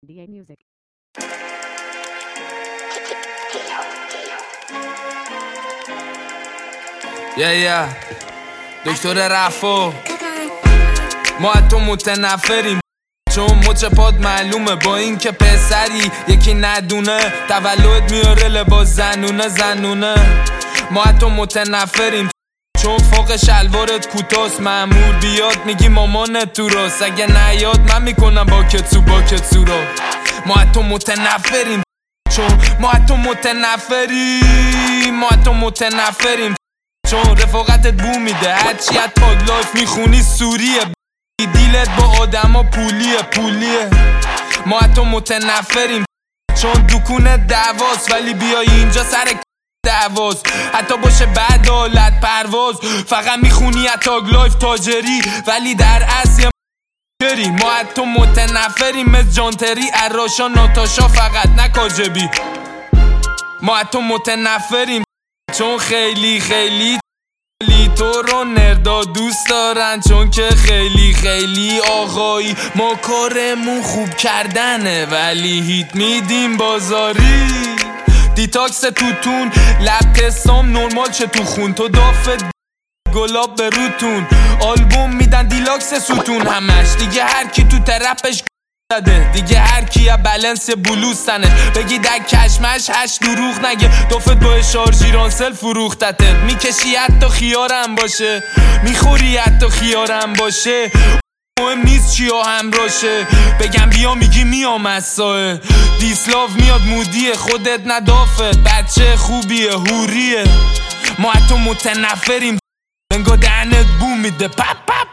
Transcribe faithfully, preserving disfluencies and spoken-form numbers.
دی ای Music. یا یا دکتر رفو ما تو متنفریم چون مچ پاد معلومه با این که پسری یکی ندونه تولد میاره لباس زنونه زنونه ما تو متنفریم چون فوق شلوارت کوتاست مامور بیاد میگی مامانت تو راست اگه نیاد من میکنم با کتسو با کتسو را ما تو متنفریم چون ما تو متنفریم ما تو متنفریم چون رفاقتت بو میده هرچی از تاگ لایف میخونی سوریه دیلت با آدما پولیه پولیه ما تو متنفریم چون دکونت دعواست ولی بیای اینجا سر دعواست حتی باشه بعد حالت پرواز فقط میخونی از تاگ لایف تاجری ولی در اصل ما تو متنفریم مثل جانتری اراشا ناتاشا فقط نکاجبی ما تو متنفریم چون خیلی خیلی تو رو نردا دوست دارن چون که خیلی خیلی آقایی ما کارمون خوب کردنه ولی هیت میدیم بازاری دیتاکس توتون لب تستام نرمال چه تو خون تو دافت گلاب به روتون آلبوم میدن دیلاکس ستون همش دیگه هر کی تو ترپش داده دیگه هر کی یا بالانس بلوز تنه بگی در کشمش هش دروغ نگه دافت با شارژی رانسل فروختتت میکشی حتی خیارم باشه میخوری حتی خیارم باشه مهم نیست چیا همراشه بگم بیا میگی میام مساه دیسلاف میاد مودیه خودت ندافت بچه خوبیه هوریه ما تو متنفریم بنگا دهنت بو میده پپ پپ